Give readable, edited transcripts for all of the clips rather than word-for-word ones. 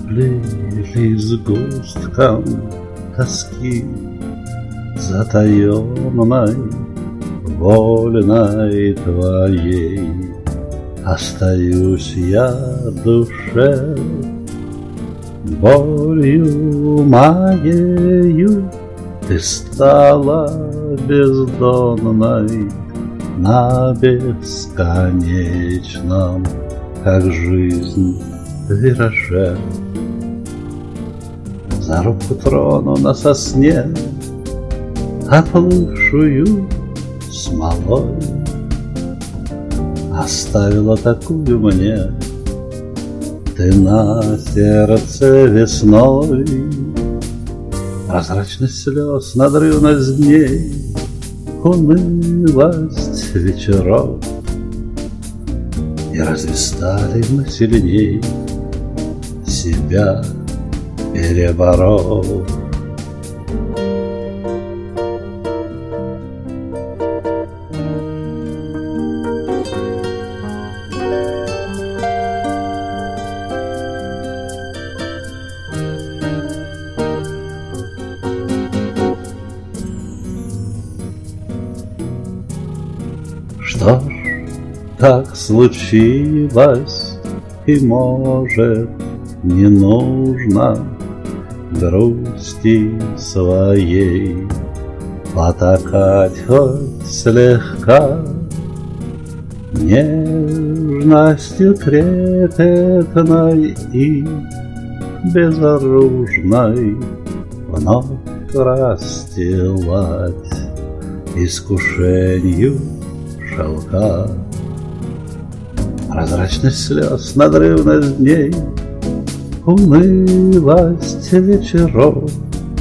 Плыли сгустком тоски затаенной, вольной твоей. Остаюсь я в душе, болью моею ты стала бездонной на бесконечном, как жизнь, вираже. За руку трону на сосне, оплывшую смолой. Оставила такую мне ты на сердце весной. Прозрачность слез, надрывность дней, унылость вечеров. И разве стали мы сильней, себя переборов? Что ж, так случилось, и, может, не нужно грусти своей потакать хоть слегка. Нежностью трепетной и безоружной вновь расстилать искушенью шелка. Прозрачность слез, надрывность дней, унылость вечеров.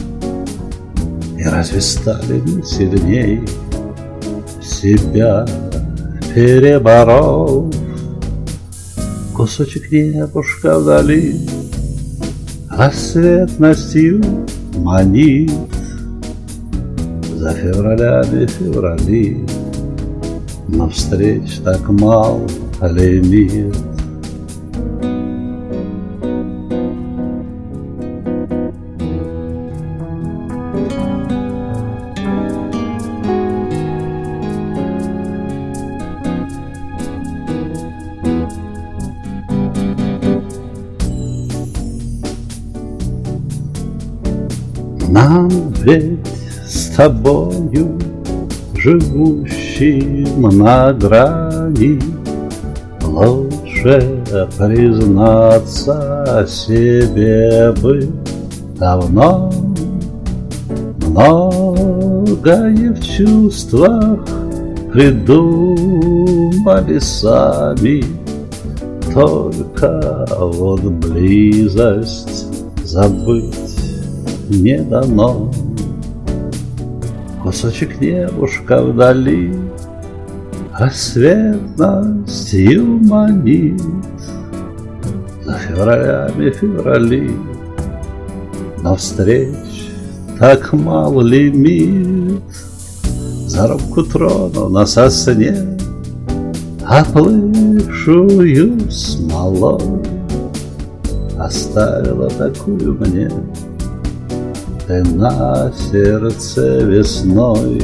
И разве стали мы сильней, себя переборов? Кусочек небушка вдали рассветностью манит. За февралями феврали, но встреч так мал лимит. Нам ведь с тобою, живущим на грани, лучше признаться себе бы давно. Многое в чувствах придумали сами, только вот близость забыть не дано. Кусочек небушка вдали рассветностью манит. За февралями феврали, но встреч так мал лимит. За руку трону на сосне, оплывшую смолой. Оставила такую мне ты на сердце весной.